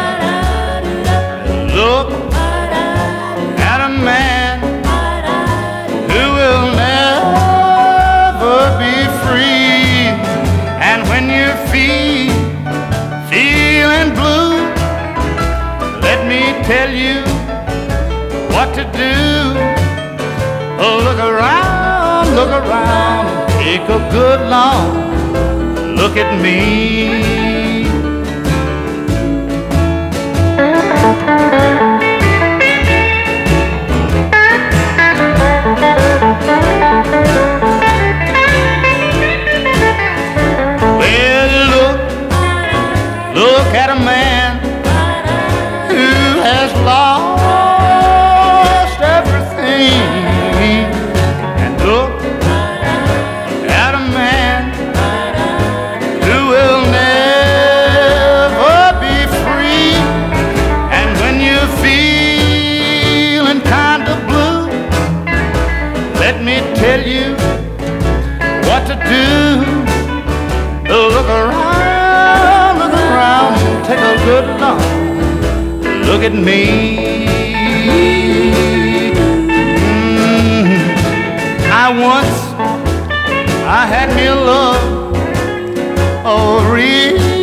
Look at a man who will never be free. And when you feeling blue, let me tell you what to do. Oh, look around, take a good long look at me. Look at a man who has lost everything. And look at a man who will never be free. And when you're feeling kind of blue, let me tell you what to do. Look around, take a good look at me. I had me a love, oh real